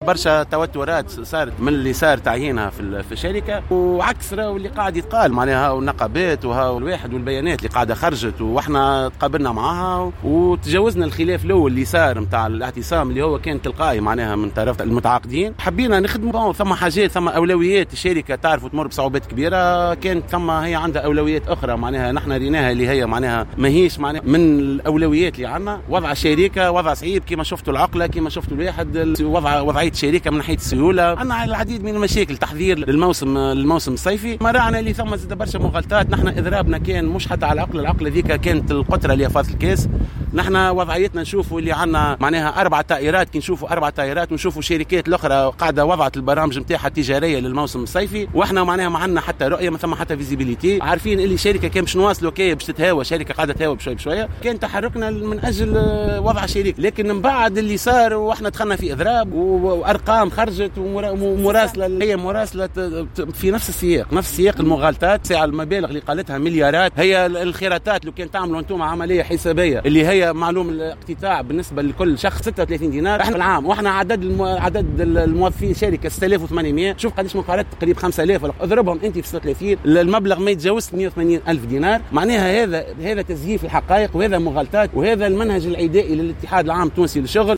برشا توترات صارت من اللي صار تعيينها في الشركه، وعكس اللي قاعد يتقال معناها النقابات الواحد والبيانات اللي قاعده خرجت، واحنا تقابلنا معاها وتجاوزنا الخلاف الاول اللي صار نتاع الاعتصام اللي هو كان تلقائي معناها من طرف المتعاقدين. حبينا نخدموا ثم حاجات، ثم اولويات الشركه تعرف تمر بصعوبات كبيره، كانت ثم هي عندها اولويات اخرى معناها نحن ريناها اللي هي معناها ماهيش معناها من الاولويات اللي عندنا. وضع الشركه وضع صعيب كما شفتوا العقله، كما شفتوا الواحد وضعيه شركه من ناحيه السيوله. عندنا العديد من المشاكل، تحضير للموسم الصيفي. ما رانا اللي ثم زاد برشا مغالطات. نحن اضرابنا كان مش حتى على العقله ذيك كانت القطره اللي فاضت الكاس. نحن وضعيتنا نشوفوا اللي عندنا معناها 4 طائرات، كي نشوفوا 4 طائرات ونشوفوا شركات الاخرى قاعده وضعت البرامج نتاعها التجاريه للموسم الصيفي، واحنا معناها ما عندنا حتى رؤيه، ما ثم حتى فيزيبيليتي. عارفين اللي شركه كان باش نواصلوا كي باش تتهاوى، شركه قاعده تهاوى بشوي بشويه، كان تحركنا من اجل وضع الشركه. لكن من بعد اللي صار واحنا دخلنا في اضراب وارقام خرجت ومراسله، هي مراسله في نفس السياق المغالطات. ساعه المبالغ اللي قالتها مليارات، هي الخيراتات لو كان تعملوا انتم عمليه حسابيه اللي هي معلوم الاقتطاع بالنسبه لكل شخص 36 دينار احنا العام، واحنا عدد الموظفين شركه 6800. شوف قداش مقارنه تقريبا 5000 اضربهم انت في 36، المبلغ ما يتجاوز 180 الف دينار. معناها هذا تزييف الحقائق، وهذا مغالطات، وهذا المنهج العدائي للاتحاد العام التونسي للشغل.